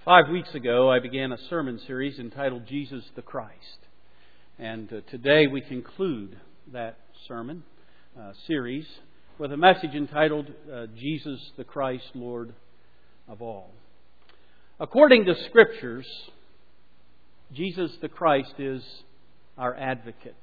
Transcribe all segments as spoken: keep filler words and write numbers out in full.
Five weeks ago, I began a sermon series entitled Jesus the Christ. And uh, today we conclude that sermon uh, series with a message entitled uh, Jesus the Christ, Lord of all. According to Scriptures, Jesus the Christ is our advocate.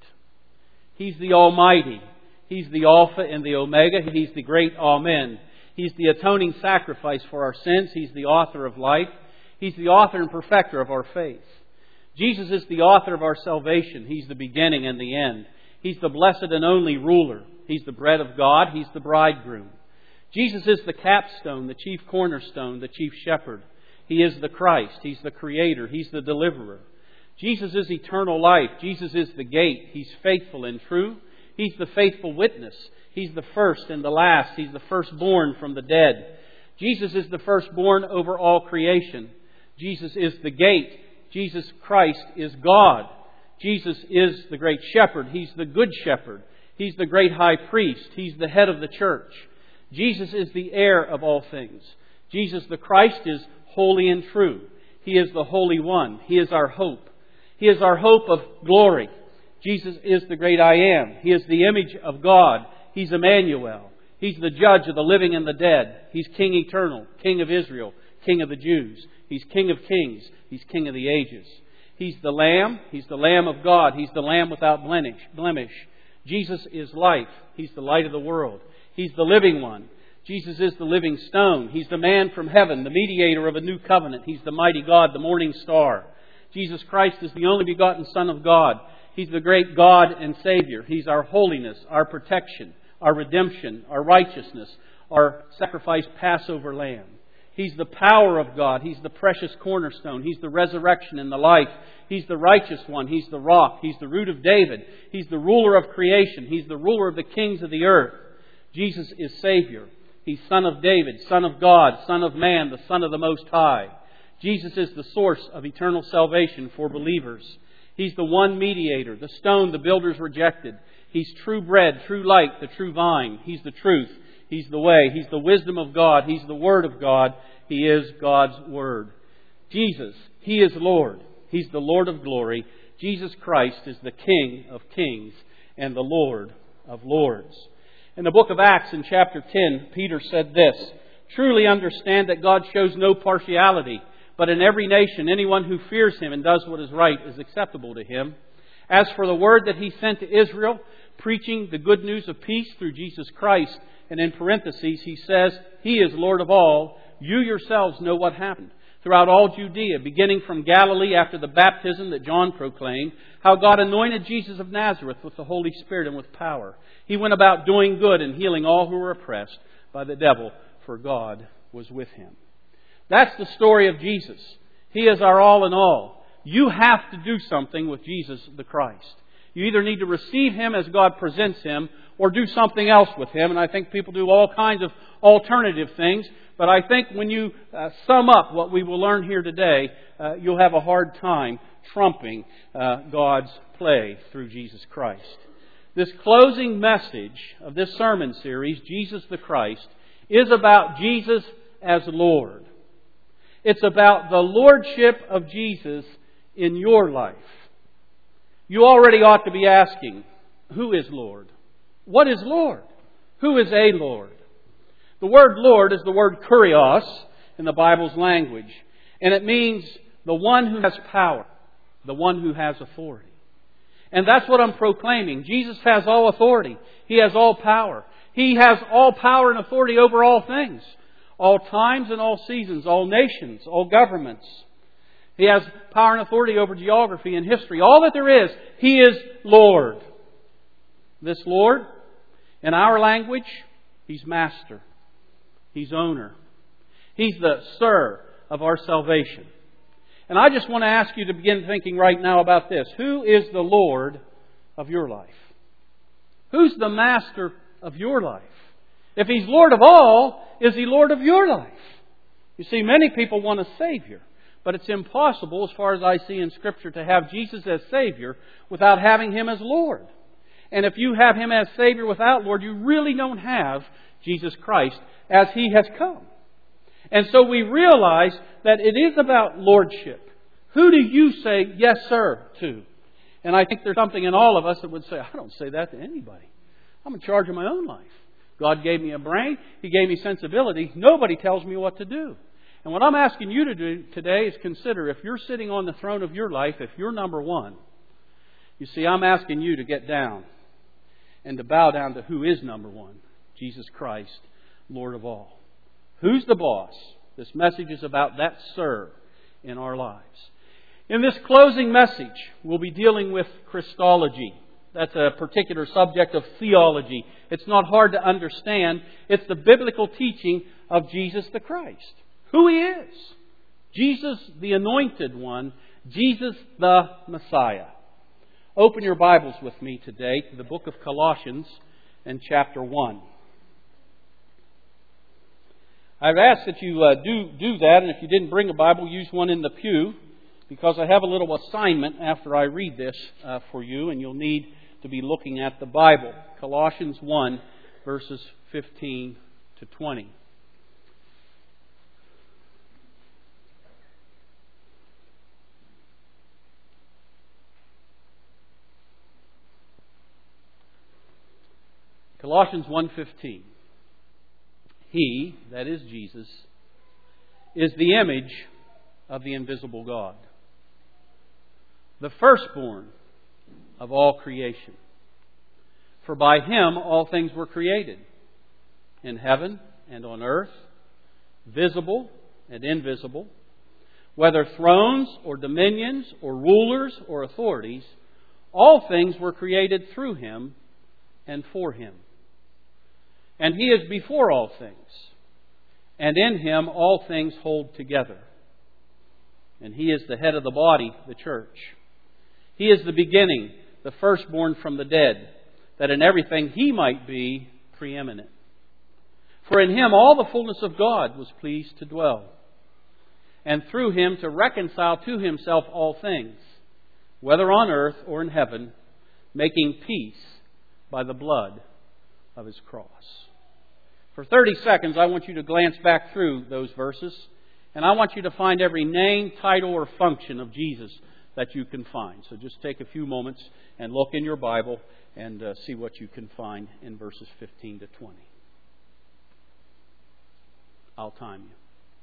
He's the Almighty. He's the Alpha and the Omega. He's the great Amen. He's the atoning sacrifice for our sins. He's the author of life. He's the author and perfecter of our faith. Jesus is the author of our salvation. He's the beginning and the end. He's the blessed and only ruler. He's the bread of God. He's the bridegroom. Jesus is the capstone, the chief cornerstone, the chief shepherd. He is the Christ. He's the creator. He's the deliverer. Jesus is eternal life. Jesus is the gate. He's faithful and true. He's the faithful witness. He's the first and the last. He's the firstborn from the dead. Jesus is the firstborn over all creation. Jesus is the gate. Jesus Christ is God. Jesus is the great shepherd. He's the good shepherd. He's the great high priest. He's the head of the church. Jesus is the heir of all things. Jesus the Christ is holy and true. He is the Holy One. He is our hope. He is our hope of glory. Jesus is the great I Am. He is the image of God. He's Emmanuel. He's the judge of the living and the dead. He's King eternal, King of Israel, King of the Jews. He's King of kings. He's King of the ages. He's the Lamb. He's the Lamb of God. He's the Lamb without blemish. blemish. Jesus is life. He's the light of the world. He's the living one. Jesus is the living stone. He's the man from heaven, the mediator of a new covenant. He's the mighty God, the morning star. Jesus Christ is the only begotten Son of God. He's the great God and Savior. He's our holiness, our protection, our redemption, our righteousness, our sacrificed Passover lamb. He's the power of God. He's the precious cornerstone. He's the resurrection and the life. He's the righteous one. He's the rock. He's the root of David. He's the ruler of creation. He's the ruler of the kings of the earth. Jesus is Savior. He's Son of David, Son of God, Son of man, the Son of the Most High. Jesus is the source of eternal salvation for believers. He's the one mediator, the stone the builders rejected. He's true bread, true light, the true vine. He's the truth. He's the way. He's the wisdom of God. He's the Word of God. He is God's Word. Jesus, He is Lord. He's the Lord of glory. Jesus Christ is the King of kings and the Lord of lords. In the book of Acts in chapter ten, Peter said this, "Truly understand that God shows no partiality, but in every nation anyone who fears Him and does what is right is acceptable to Him. As for the word that He sent to Israel, preaching the good news of peace through Jesus Christ," and in parentheses he says, "He is Lord of all. You yourselves know what happened throughout all Judea, beginning from Galilee after the baptism that John proclaimed, how God anointed Jesus of Nazareth with the Holy Spirit and with power. He went about doing good and healing all who were oppressed by the devil, for God was with Him." That's the story of Jesus. He is our all in all. You have to do something with Jesus the Christ. You either need to receive Him as God presents Him or do something else with Him. And I think people do all kinds of alternative things. But I think when you uh, sum up what we will learn here today, uh, you'll have a hard time trumping uh, God's play through Jesus Christ. This closing message of this sermon series, Jesus the Christ, is about Jesus as Lord. It's about the lordship of Jesus in your life. You already ought to be asking, who is Lord? What is Lord? Who is a Lord? The word Lord is the word kurios in the Bible's language. And it means the one who has power, the one who has authority. And that's what I'm proclaiming. Jesus has all authority. He has all power. He has all power and authority over all things. All times and all seasons, all nations, all governments. He has power and authority over geography and history. All that there is, He is Lord. This Lord, in our language, He's Master. He's Owner. He's the Sir of our salvation. And I just want to ask you to begin thinking right now about this. Who is the Lord of your life? Who's the Master of your life? If He's Lord of all, is He Lord of your life? You see, many people want a Savior. But it's impossible, as far as I see in Scripture, to have Jesus as Savior without having Him as Lord. And if you have Him as Savior without Lord, you really don't have Jesus Christ as He has come. And so we realize that it is about lordship. Who do you say yes, sir, to? And I think there's something in all of us that would say, I don't say that to anybody. I'm in charge of my own life. God gave me a brain. He gave me sensibility. Nobody tells me what to do. And what I'm asking you to do today is consider, if you're sitting on the throne of your life, if you're number one, you see, I'm asking you to get down and to bow down to who is number one, Jesus Christ, Lord of all. Who's the boss? This message is about that sir in our lives. In this closing message, we'll be dealing with Christology. That's a particular subject of theology. It's not hard to understand. It's the biblical teaching of Jesus the Christ. Who He is. Jesus the Anointed One. Jesus the Messiah. Open your Bibles with me today to the book of Colossians and chapter one. I've asked that you uh, do, do that, and if you didn't bring a Bible, use one in the pew, because I have a little assignment after I read this uh, for you, and you'll need to be looking at the Bible. Colossians one, verses fifteen to twenty. Colossians one fifteen. He, that is Jesus, is the image of the invisible God, the firstborn of all creation. For by Him all things were created, in heaven and on earth, visible and invisible, whether thrones or dominions or rulers or authorities, all things were created through Him and for Him. And He is before all things, and in Him all things hold together. And He is the head of the body, the church. He is the beginning, the firstborn from the dead, that in everything He might be preeminent. For in Him all the fullness of God was pleased to dwell, and through Him to reconcile to Himself all things, whether on earth or in heaven, making peace by the blood of His cross. For thirty seconds, I want you to glance back through those verses, and I want you to find every name, title, or function of Jesus that you can find. So just take a few moments and look in your Bible and uh, see what you can find in verses fifteen to twenty. I'll time you.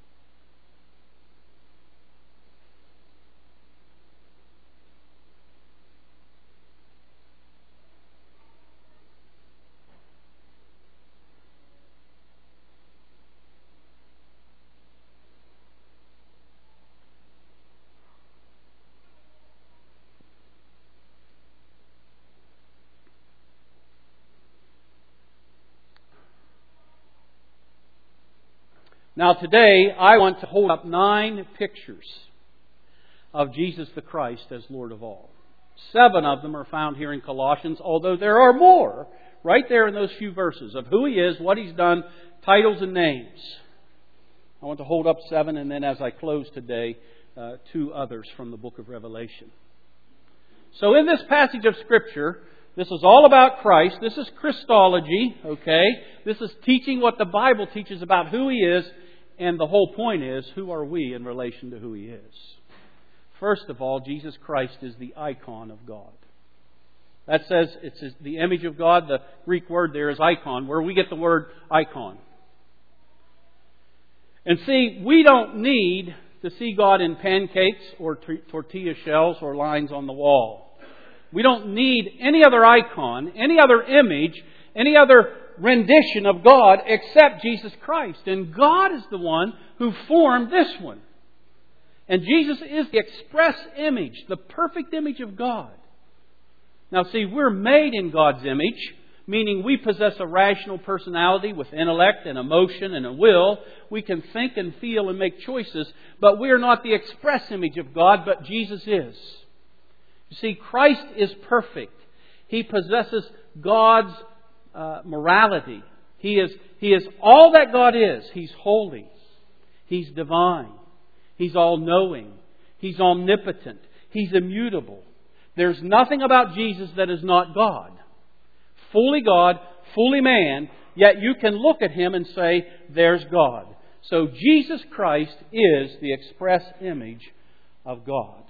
Now today, I want to hold up nine pictures of Jesus the Christ as Lord of all. Seven of them are found here in Colossians, although there are more right there in those few verses of who He is, what He's done, titles and names. I want to hold up seven, and then as I close today, uh, two others from the book of Revelation. So in this passage of Scripture, this is all about Christ. This is Christology, okay? This is teaching what the Bible teaches about who He is. And the whole point is, who are we in relation to who He is? First of all, Jesus Christ is the icon of God. That says it's the image of God. The Greek word there is icon, where we get the word icon. And see, we don't need to see God in pancakes or t- tortilla shells or lines on the wall. We don't need any other icon, any other image, any other rendition of God except Jesus Christ. And God is the one who formed this one. And Jesus is the express image, the perfect image of God. Now see, we're made in God's image, meaning we possess a rational personality with intellect and emotion and a will. We can think and feel and make choices, but we are not the express image of God, but Jesus is. You see, Christ is perfect. He possesses God's uh, morality. He is, he is all that God is. He's holy. He's divine. He's all-knowing. He's omnipotent. He's immutable. There's nothing about Jesus that is not God. Fully God, fully man, yet you can look at Him and say, there's God. So Jesus Christ is the express image of God.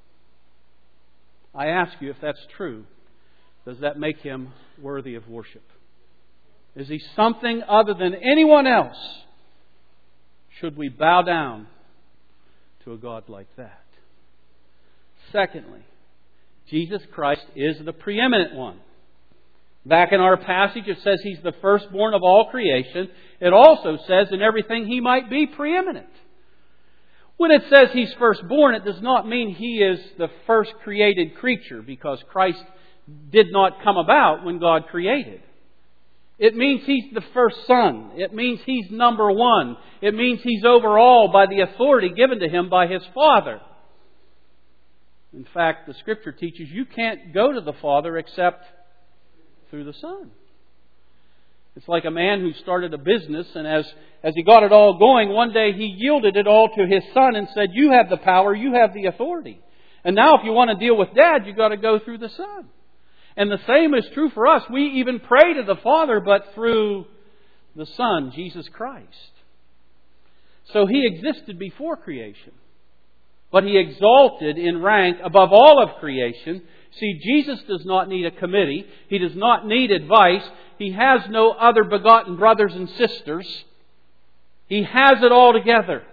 I ask you, if that's true, does that make Him worthy of worship? Is He something other than anyone else? Should we bow down to a God like that? Secondly, Jesus Christ is the preeminent one. Back in our passage it says He's the firstborn of all creation. It also says in everything He might be preeminent. When it says He's firstborn, it does not mean He is the first created creature, because Christ did not come about when God created. It means He's the first Son. It means He's number one. It means He's over all by the authority given to Him by His Father. In fact, the Scripture teaches you can't go to the Father except through the Son. It's like a man who started a business, and as, as he got it all going, one day he yielded it all to his son and said, "You have the power, you have the authority. And now if you want to deal with Dad, you've got to go through the Son." And the same is true for us. We even pray to the Father, but through the Son, Jesus Christ. So He existed before creation, but He exalted in rank above all of creation. See, Jesus does not need a committee. He does not need advice. He has no other begotten brothers and sisters. He has it all together.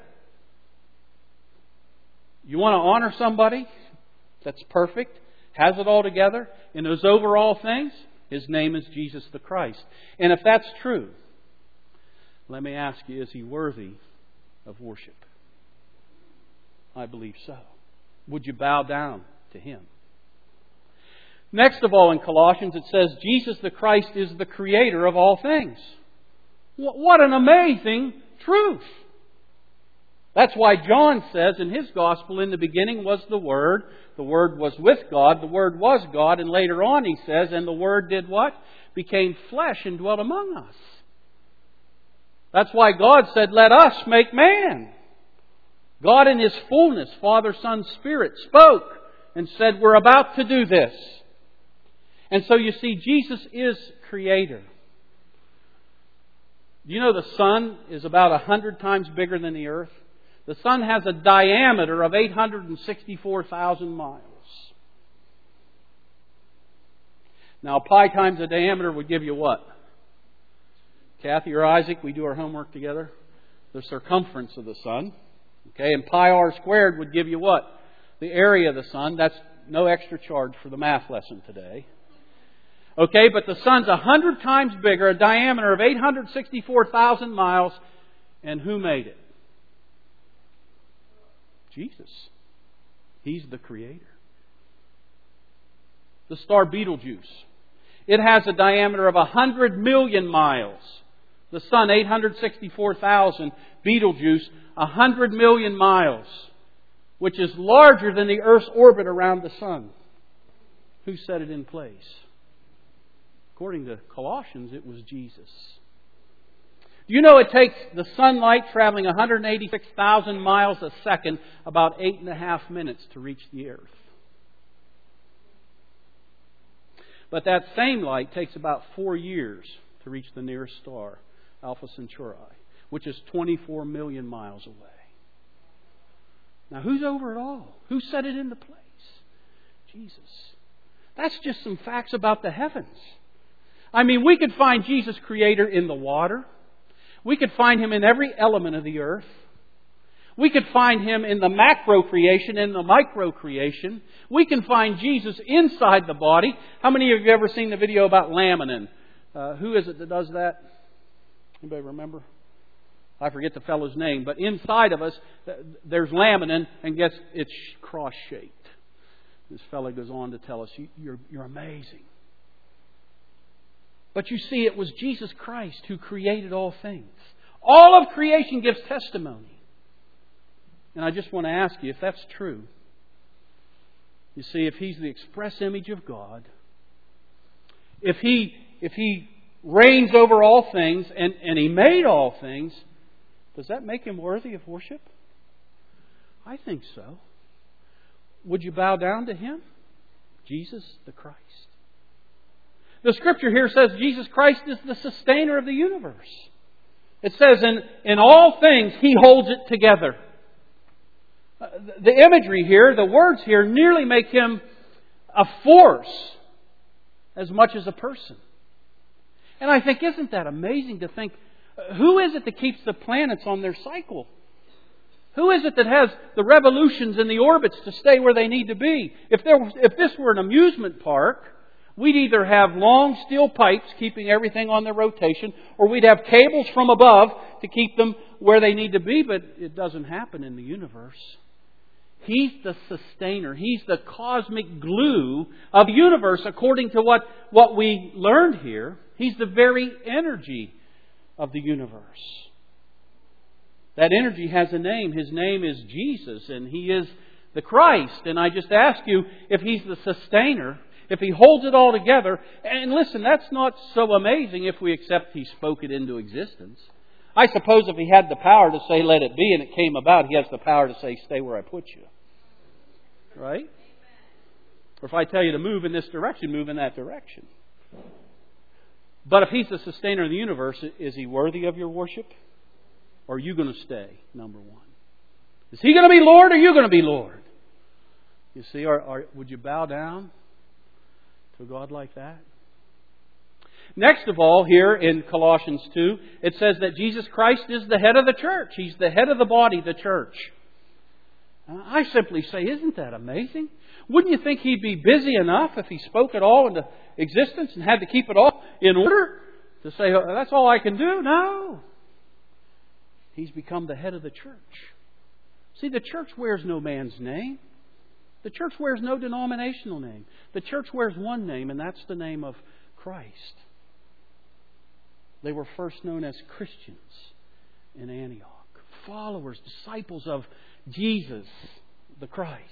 You want to honor somebody that's perfect, has it all together, and is over all things? His name is Jesus the Christ. And if that's true, let me ask you, is He worthy of worship? I believe so. Would you bow down to Him? Next of all, in Colossians it says Jesus the Christ is the Creator of all things. What an amazing truth! That's why John says in his Gospel, in the beginning was the Word, the Word was with God, the Word was God, and later on he says, and the Word did what? Became flesh and dwelt among us. That's why God said, "Let us make man." God in His fullness, Father, Son, Spirit, spoke and said, "We're about to do this." And so you see, Jesus is Creator. Do you know the sun is about a hundred times bigger than the earth? The sun has a diameter of eight hundred sixty-four thousand miles. Now, pi times the diameter would give you what? Kathy or Isaac, we do our homework together. The circumference of the sun. Okay, and pi r squared would give you what? The area of the sun. That's no extra charge for the math lesson today. Okay, but the sun's a hundred times bigger, a diameter of eight hundred sixty-four thousand miles. And who made it? Jesus. He's the Creator. The star Betelgeuse. It has a diameter of a hundred million miles. The sun, eight hundred sixty-four thousand. Betelgeuse, a hundred million miles. Which is larger than the Earth's orbit around the sun. Who set it in place? According to Colossians, it was Jesus. Do you know it takes the sunlight traveling one hundred eighty-six thousand miles a second about eight and a half minutes to reach the Earth? But that same light takes about four years to reach the nearest star, Alpha Centauri, which is twenty-four million miles away. Now, who's over it all? Who set it into place? Jesus. That's just some facts about the heavens. I mean, we could find Jesus Creator in the water. We could find Him in every element of the earth. We could find Him in the macro creation, in the micro creation. We can find Jesus inside the body. How many of you have ever seen the video about laminin? Uh, who is it that does that? Anybody remember? I forget the fellow's name. But inside of us, there's laminin, and guess it's cross-shaped. This fellow goes on to tell us, you're, you're amazing. But you see, it was Jesus Christ who created all things. All of creation gives testimony. And I just want to ask you, if that's true, you see, if He's the express image of God, if He if He reigns over all things, and, and He made all things, does that make Him worthy of worship? I think so. Would you bow down to Him? Jesus the Christ. The Scripture here says Jesus Christ is the sustainer of the universe. It says, in, in all things He holds it together. The imagery here, the words here, nearly make Him a force as much as a person. And I think, isn't that amazing to think, who is it that keeps the planets on their cycle? Who is it that has the revolutions and the orbits to stay where they need to be? If there was, if this were an amusement park, we'd either have long steel pipes keeping everything on their rotation, or we'd have cables from above to keep them where they need to be, but it doesn't happen in the universe. He's the sustainer. He's the cosmic glue of the universe, according to what, what we learned here. He's the very energy of the universe. That energy has a name. His name is Jesus, and He is the Christ. And I just ask you, if He's the sustainer, if He holds it all together, and listen, that's not so amazing if we accept He spoke it into existence. I suppose if He had the power to say, let it be, and it came about, He has the power to say, stay where I put you. Right? Or if I tell you to move in this direction, move in that direction. But if He's the sustainer of the universe, is He worthy of your worship? Or are you going to stay, number one? Is He going to be Lord, or are you going to be Lord? You see, or, or would you bow down to a God like that? Next of all, here in Colossians two, it says that Jesus Christ is the head of the church. He's the head of the body, the church. I simply say, isn't that amazing? Wouldn't you think He'd be busy enough if He spoke it all into existence and had to keep it all in order to say, oh, that's all I can do? No. He's become the head of the church. See, the church wears no man's name. The church wears no denominational name. The church wears one name, and that's the name of Christ. They were first known as Christians in Antioch. Followers, disciples of Jesus, the Christ.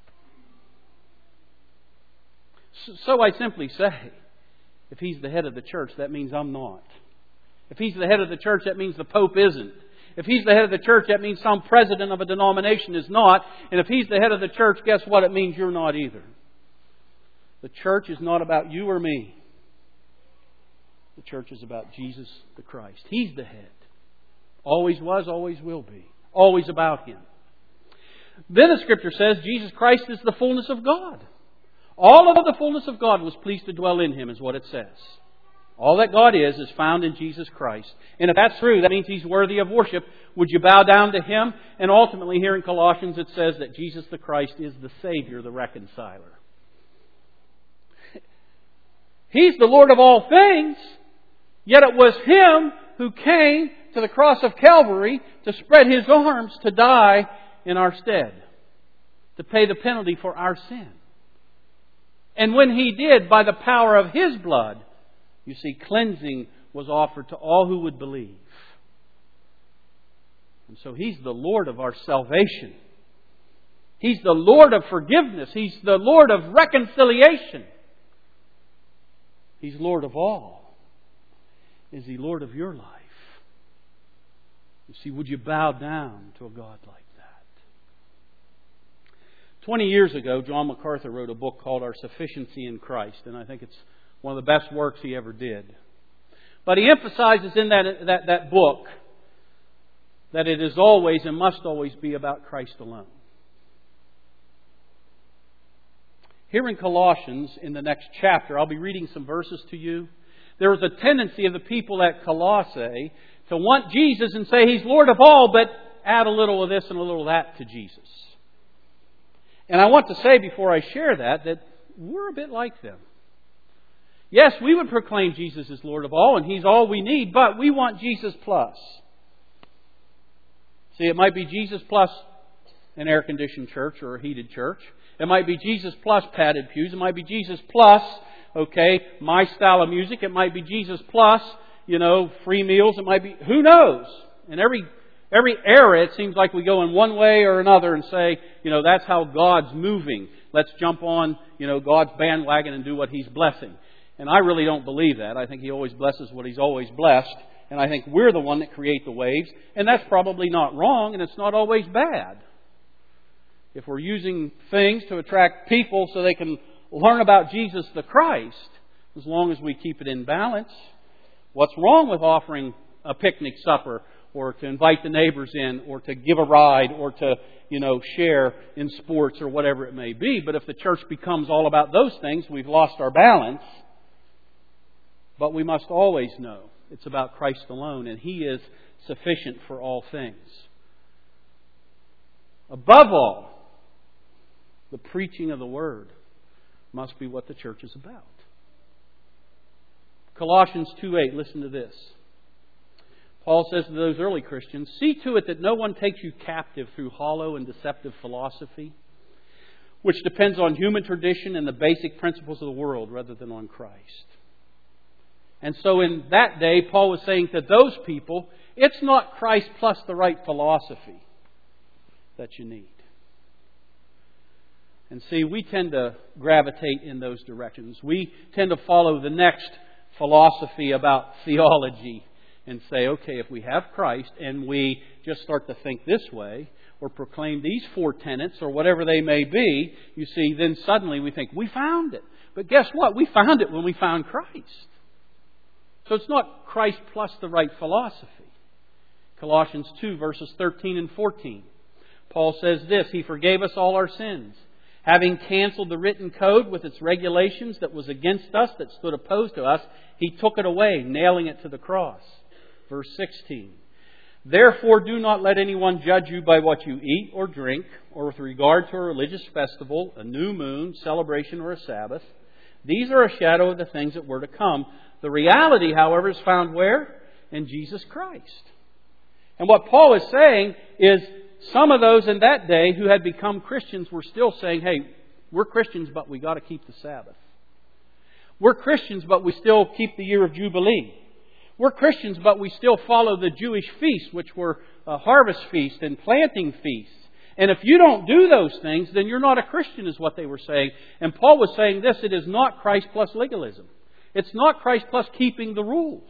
So I simply say, if He's the head of the church, that means I'm not. If He's the head of the church, that means the Pope isn't. If He's the head of the church, that means some president of a denomination is not. And if He's the head of the church, guess what? It means you're not either. The church is not about you or me. The church is about Jesus the Christ. He's the head. Always was, always will be. Always about Him. Then the Scripture says Jesus Christ is the fullness of God. All of the fullness of God was pleased to dwell in Him, is what it says. All that God is, is found in Jesus Christ. And if that's true, that means He's worthy of worship. Would you bow down to Him? And ultimately, here in Colossians, it says that Jesus the Christ is the Savior, the reconciler. He's the Lord of all things. Yet it was Him who came to the cross of Calvary to spread His arms to die in our stead, to pay the penalty for our sin. And when He did, by the power of His blood, you see, cleansing was offered to all who would believe. And so He's the Lord of our salvation. He's the Lord of forgiveness. He's the Lord of reconciliation. He's Lord of all. Is He Lord of your life? You see, would you bow down to a God like that? Twenty years ago, John MacArthur wrote a book called Our Sufficiency in Christ, and I think it's one of the best works he ever did. But he emphasizes in that, that, that book that it is always and must always be about Christ alone. Here in Colossians, in the next chapter, I'll be reading some verses to you. There was a tendency of the people at Colossae to want Jesus and say He's Lord of all, but add a little of this and a little of that to Jesus. And I want to say before I share that, that we're a bit like them. Yes, we would proclaim Jesus as Lord of all, and He's all we need, but we want Jesus plus. See, it might be Jesus plus an air-conditioned church or a heated church. It might be Jesus plus padded pews. It might be Jesus plus, okay, my style of music. It might be Jesus plus, you know, free meals. It might be, who knows? In every every era, it seems like we go in one way or another and say, you know, that's how God's moving. Let's jump on, you know, God's bandwagon and do what He's blessing. And I really don't believe that. I think He always blesses what He's always blessed. And I think we're the one that create the waves. And that's probably not wrong, and it's not always bad. If we're using things to attract people so they can learn about Jesus the Christ, as long as we keep it in balance. What's wrong with offering a picnic supper, or to invite the neighbors in, or to give a ride, or to, you know, share in sports or whatever it may be. But if the church becomes all about those things, we've lost our balance. But we must always know it's about Christ alone, and He is sufficient for all things. Above all, the preaching of the Word must be what the church is about. Colossians two eight, listen to this. Paul says to those early Christians, "See to it that no one takes you captive through hollow and deceptive philosophy, which depends on human tradition and the basic principles of the world rather than on Christ." And so in that day, Paul was saying to those people, it's not Christ plus the right philosophy that you need. And see, we tend to gravitate in those directions. We tend to follow the next philosophy about theology and say, okay, if we have Christ and we just start to think this way or proclaim these four tenets or whatever they may be, you see, then suddenly we think, we found it. But guess what? We found it when we found Christ. So it's not Christ plus the right philosophy. Colossians two, verses thirteen and fourteen. Paul says this, "He forgave us all our sins, having canceled the written code with its regulations that was against us, that stood opposed to us. He took it away, nailing it to the cross." Verse sixteen. "Therefore do not let anyone judge you by what you eat or drink, or with regard to a religious festival, a new moon, celebration, or a Sabbath. These are a shadow of the things that were to come. The reality, however, is found where? In Jesus Christ." And what Paul is saying is some of those in that day who had become Christians were still saying, hey, we're Christians, but we got to keep the Sabbath. We're Christians, but we still keep the year of Jubilee. We're Christians, but we still follow the Jewish feasts, which were a harvest feast and planting feasts. And if you don't do those things, then you're not a Christian, is what they were saying. And Paul was saying this, it is not Christ plus legalism. It's not Christ plus keeping the rules.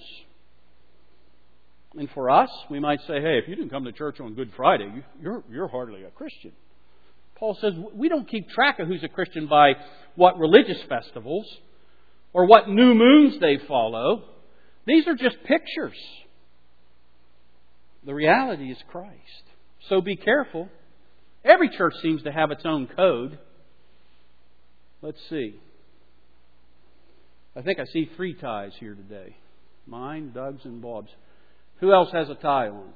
And for us, we might say, hey, if you didn't come to church on Good Friday, you're, you're hardly a Christian. Paul says we don't keep track of who's a Christian by what religious festivals or what new moons they follow. These are just pictures. The reality is Christ. So be careful. Every church seems to have its own code. Let's see. I think I see three ties here today. Mine, Doug's, and Bob's. Who else has a tie on?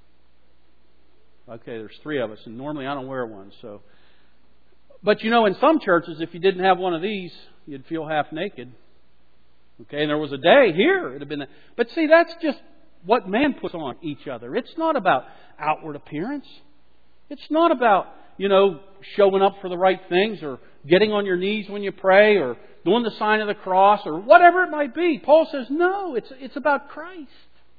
Okay, there's three of us, and normally I don't wear one. So, but you know, in some churches, if you didn't have one of these, you'd feel half naked. Okay, and there was a day here, it'd have been. A, but see, that's just what man puts on each other. It's not about outward appearance. It's not about, you know, showing up for the right things or getting on your knees when you pray or doing the sign of the cross or whatever it might be. Paul says, no, it's it's about Christ.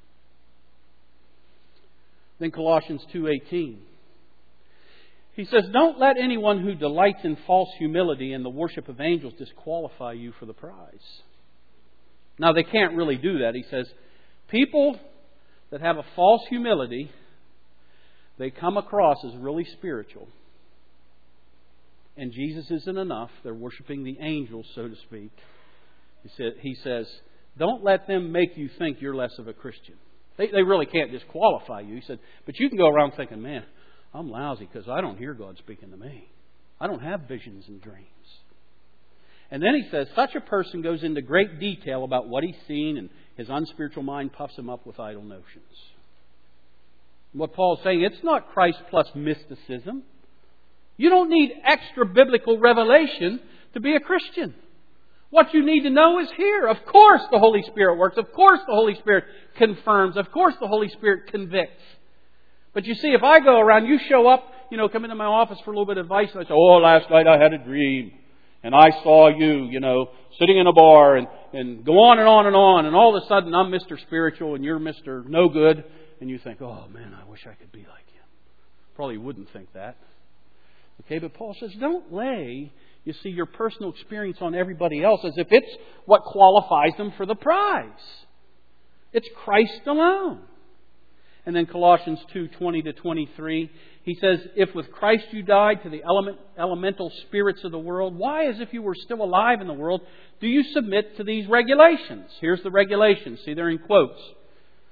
Then Colossians two eighteen. He says, don't let anyone who delights in false humility and the worship of angels disqualify you for the prize. Now, they can't really do that. He says, people that have a false humility, they come across as really spiritual. And Jesus isn't enough. They're worshiping the angels, so to speak. He said, he says, don't let them make you think you're less of a Christian. They, they really can't disqualify you. He said, but you can go around thinking, man, I'm lousy because I don't hear God speaking to me. I don't have visions and dreams. And then he says, such a person goes into great detail about what he's seen, and his unspiritual mind puffs him up with idle notions. What Paul's saying, it's not Christ plus mysticism. You don't need extra biblical revelation to be a Christian. What you need to know is here. Of course the Holy Spirit works. Of course the Holy Spirit confirms. Of course the Holy Spirit convicts. But you see, if I go around, you show up, you know, come into my office for a little bit of advice, and I say, oh, last night I had a dream. And I saw you, you know, sitting in a bar and, and go on and on and on. And all of a sudden I'm Mister Spiritual and you're Mister No Good. And you think, oh man, I wish I could be like him. Probably wouldn't think that. Okay, but Paul says, don't lay, you see, your personal experience on everybody else as if it's what qualifies them for the prize. It's Christ alone. And then Colossians two twenty to twenty-three, he says, if with Christ you died to the element, elemental spirits of the world, why, as if you were still alive in the world, do you submit to these regulations? Here's the regulations. See, they're in quotes.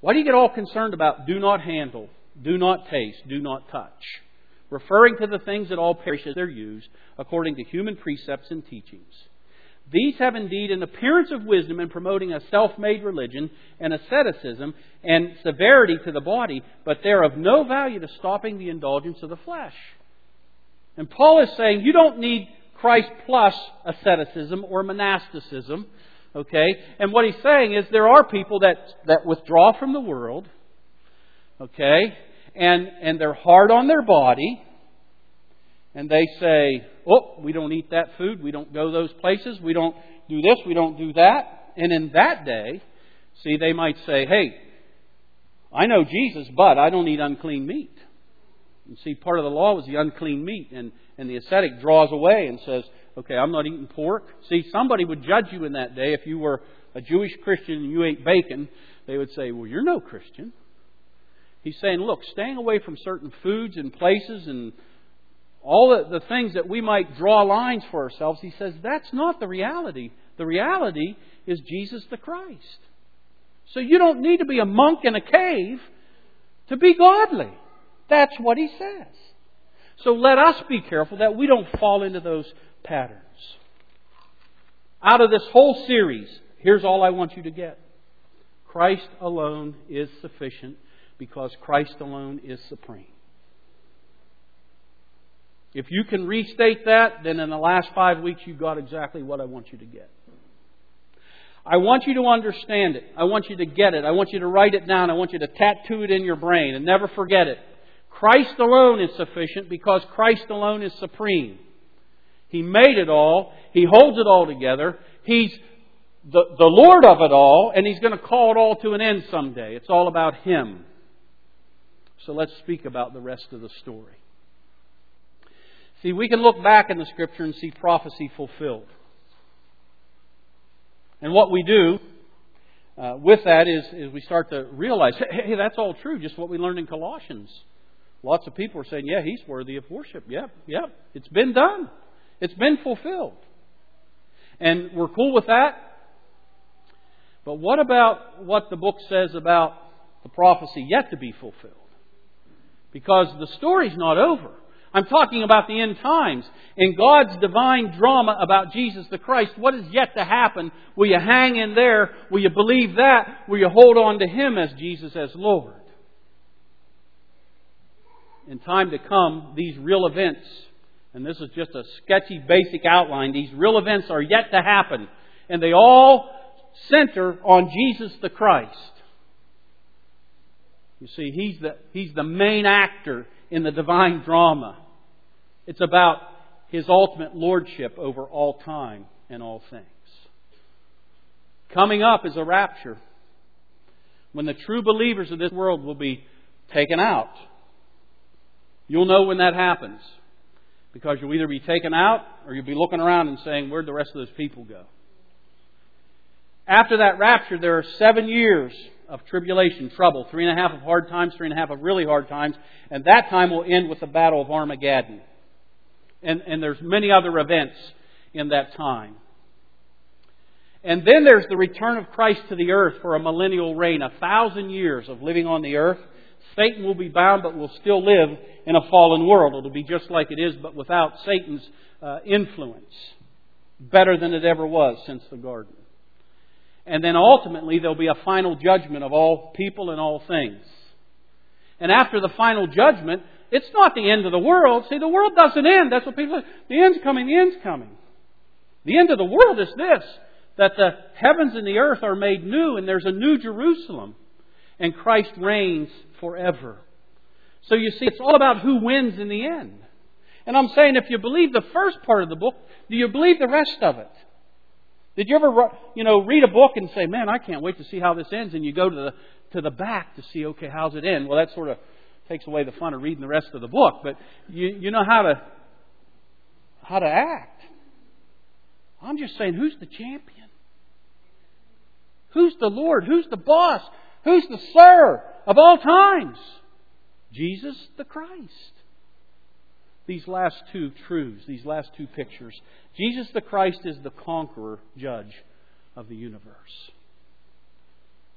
Why do you get all concerned about do not handle, do not taste, do not touch? Referring to the things that all perish as they're used, according to human precepts and teachings. These have indeed an appearance of wisdom in promoting a self-made religion and asceticism and severity to the body, but they're of no value to stopping the indulgence of the flesh. And Paul is saying you don't need Christ plus asceticism or monasticism. Okay? And what he's saying is there are people that, that withdraw from the world. Okay? And, and they're hard on their body. And they say, oh, we don't eat that food. We don't go those places. We don't do this. We don't do that. And in that day, see, they might say, hey, I know Jesus, but I don't eat unclean meat. And see, part of the law was the unclean meat. And, and the ascetic draws away and says, okay, I'm not eating pork. See, somebody would judge you in that day. If you were a Jewish Christian and you ate bacon, they would say, well, you're no Christian. He's saying, look, staying away from certain foods and places and all the, the things that we might draw lines for ourselves, he says, that's not the reality. The reality is Jesus the Christ. So you don't need to be a monk in a cave to be godly. That's what he says. So let us be careful that we don't fall into those patterns. Out of this whole series, here's all I want you to get. Christ alone is sufficient because Christ alone is supreme. If you can restate that, then in the last five weeks you've got exactly what I want you to get. I want you to understand it. I want you to get it. I want you to write it down. I want you to tattoo it in your brain and never forget it. Christ alone is sufficient because Christ alone is supreme. He made it all. He holds it all together. He's the, the Lord of it all, and He's going to call it all to an end someday. It's all about Him. So let's speak about the rest of the story. See, we can look back in the Scripture and see prophecy fulfilled. And what we do uh, with that is, is we start to realize, hey, that's all true, just what we learned in Colossians. Lots of people are saying, yeah, He's worthy of worship. Yep, yep, it's been done. It's been fulfilled. And we're cool with that. But what about what the book says about the prophecy yet to be fulfilled? Because the story's not over. I'm talking about the end times. In God's divine drama about Jesus the Christ, what is yet to happen? Will you hang in there? Will you believe that? Will you hold on to Him as Jesus as Lord? In time to come, these real events, and this is just a sketchy basic outline, these real events are yet to happen. And they all center on Jesus the Christ. You see, He's the, He's the main actor in the divine drama. It's about His ultimate lordship over all time and all things. Coming up is a rapture, when the true believers of this world will be taken out. You'll know when that happens, because you'll either be taken out or you'll be looking around and saying, where'd the rest of those people go? After that rapture, there are seven years of tribulation, trouble, three and a half of hard times, three and a half of really hard times, and that time will end with the Battle of Armageddon. And, and there's many other events in that time. And then there's the return of Christ to the earth for a millennial reign, a thousand years of living on the earth. Satan will be bound, but will still live in a fallen world. It'll be just like it is, but without Satan's uh, influence. Better than it ever was since the garden. And then ultimately there'll be a final judgment of all people and all things. And after the final judgment, it's not the end of the world. See, the world doesn't end. That's what people say. The end's coming, the end's coming. The end of the world is this, that the heavens and the earth are made new and there's a new Jerusalem. And Christ reigns forever. So you see, it's all about who wins in the end. And I'm saying, if you believe the first part of the book, do you believe the rest of it? Did you ever, you know, read a book and say, man, I can't wait to see how this ends, and you go to the to the back to see, okay, how's it end? Well, that sort of takes away the fun of reading the rest of the book, but you you know how to how to act. I'm just saying, who's the champion? Who's the Lord? Who's the boss? Who's the Sir of all times? Jesus the Christ. These last two truths, these last two pictures. Jesus the Christ is the conqueror judge of the universe.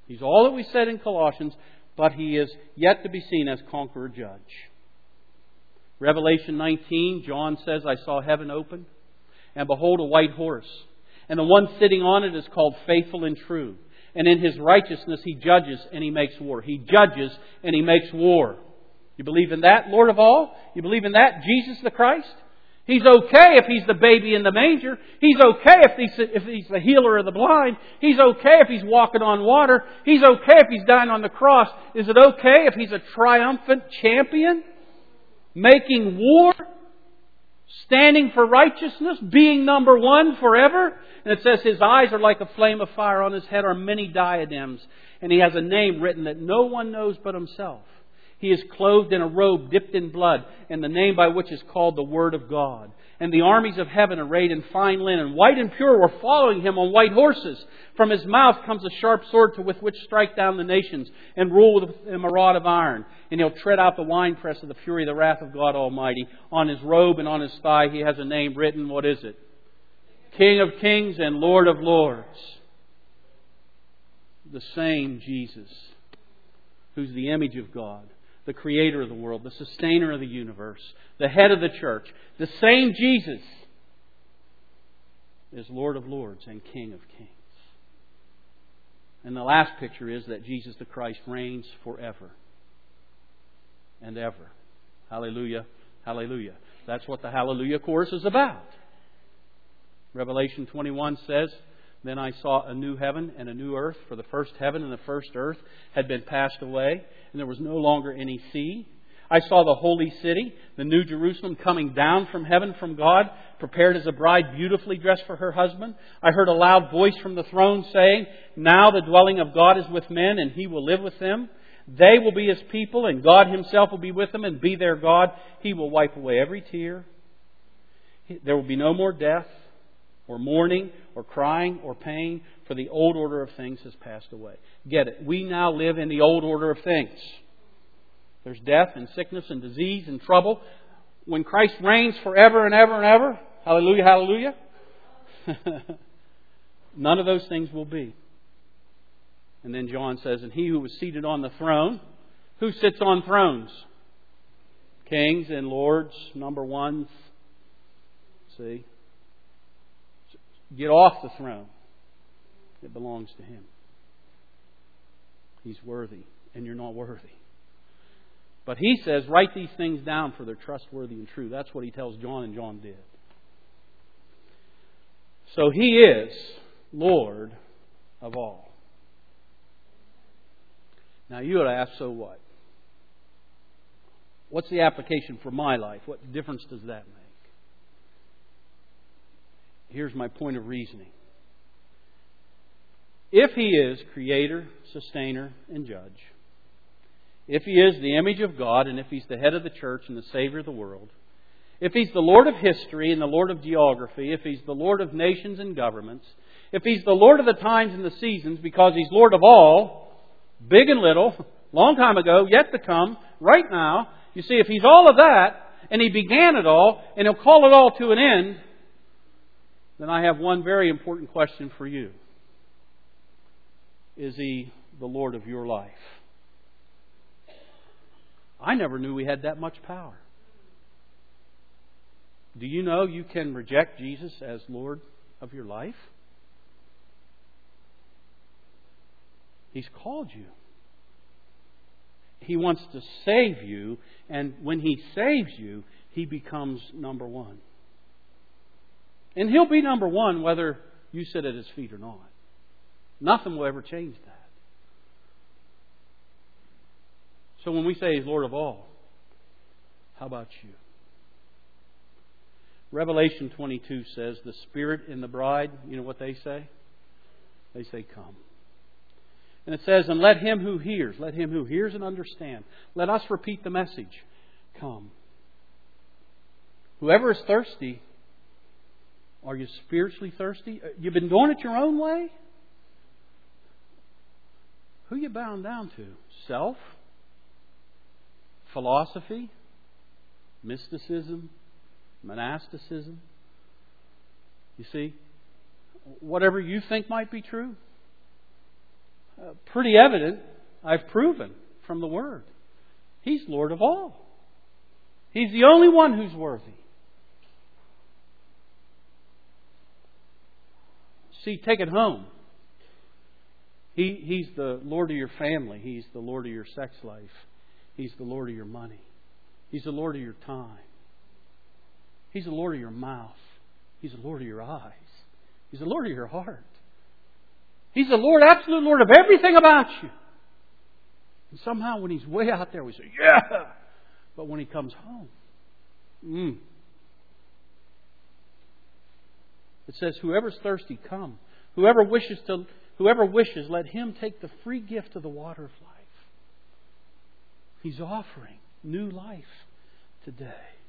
He's all that we said in Colossians, but He is yet to be seen as conqueror judge. Revelation nineteen, John says, I saw heaven open, and behold a white horse. And the one sitting on it is called Faithful and True. And in His righteousness He judges and He makes war. He judges and He makes war. You believe in that, Lord of all? You believe in that, Jesus the Christ? He's okay if He's the baby in the manger. He's okay if He's, if he's the healer of the blind. He's okay if He's walking on water. He's okay if He's dying on the cross. Is it okay if He's a triumphant champion? Making war? Standing for righteousness? Being number one forever? And it says His eyes are like a flame of fire. On His head are many diadems. And He has a name written that no one knows but Himself. He is clothed in a robe dipped in blood, and the name by which is called the Word of God. And the armies of heaven, arrayed in fine linen, white and pure, were following Him on white horses. From His mouth comes a sharp sword to with which strike down the nations, and rule with Him a rod of iron. And He'll tread out the winepress of the fury of the wrath of God Almighty. On His robe and on His thigh He has a name written. What is it? King of kings and Lord of lords. The same Jesus, who's the image of God, the Creator of the world, the Sustainer of the universe, the Head of the church. The same Jesus is Lord of lords and King of kings. And the last picture is that Jesus the Christ reigns forever and ever. Hallelujah, hallelujah. That's what the Hallelujah chorus is about. Revelation twenty-one says, Then I saw a new heaven and a new earth, for the first heaven and the first earth had been passed away, and there was no longer any sea. I saw the holy city, the new Jerusalem, coming down from heaven from God, prepared as a bride beautifully dressed for her husband. I heard a loud voice from the throne saying, Now the dwelling of God is with men, and He will live with them. They will be His people, and God Himself will be with them and be their God. He will wipe away every tear. There will be no more death, or mourning, or crying, or pain, for the old order of things has passed away. Get it? We now live in the old order of things. There's death and sickness and disease and trouble. When Christ reigns forever and ever and ever, hallelujah, hallelujah, none of those things will be. And then John says, And He who was seated on the throne, who sits on thrones? Kings and lords, number ones. See? Get off the throne. It belongs to Him. He's worthy, and you're not worthy. But He says, write these things down for they're trustworthy and true. That's what He tells John, and John did. So He is Lord of all. Now you would ask, so what? What's the application for my life? What difference does that make? Here's my point of reasoning. If He is Creator, Sustainer, and Judge, if He is the image of God, and if He's the head of the church and the Savior of the world, if He's the Lord of history and the Lord of geography, if He's the Lord of nations and governments, if He's the Lord of the times and the seasons, because He's Lord of all, big and little, long time ago, yet to come, right now, you see, if He's all of that, and He began it all, and He'll call it all to an end, then I have one very important question for you. Is He the Lord of your life? I never knew we had that much power. Do you know you can reject Jesus as Lord of your life? He's called you. He wants to save you, and when He saves you, He becomes number one. And He'll be number one whether you sit at His feet or not. Nothing will ever change that. So when we say He's Lord of all, how about you? Revelation twenty-two says, the Spirit and the bride, you know what they say? They say, come. And it says, and let him who hears, let him who hears and understand, let us repeat the message, come. Whoever is thirsty, are you spiritually thirsty? You've been doing it your own way? Who are you bound down to? Self? Philosophy? Mysticism? Monasticism? You see? Whatever you think might be true? uh, pretty evident. I've proven from the Word. He's Lord of all. He's the only one who's worthy. See, take it home. He, he's the Lord of your family. He's the Lord of your sex life. He's the Lord of your money. He's the Lord of your time. He's the Lord of your mouth. He's the Lord of your eyes. He's the Lord of your heart. He's the Lord, absolute Lord of everything about you. And somehow when He's way out there, we say, yeah! But when He comes home, mm. It says, whoever's thirsty, come. Whoever wishes to, whoever wishes, let him take the free gift of the water of life. He's offering new life today.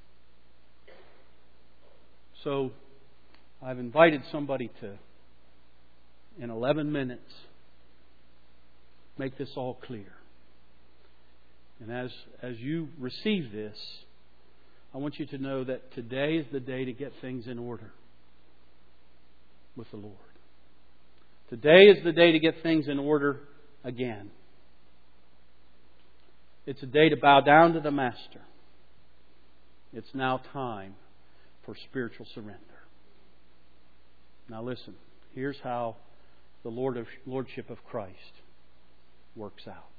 So, I've invited somebody to, in eleven minutes, make this all clear. And as, as you receive this, I want you to know that today is the day to get things in order with the Lord. Today is the day to get things in order again. It's a day to bow down to the Master. It's now time for spiritual surrender. Now listen, here's how the Lord of, Lordship of Christ works out.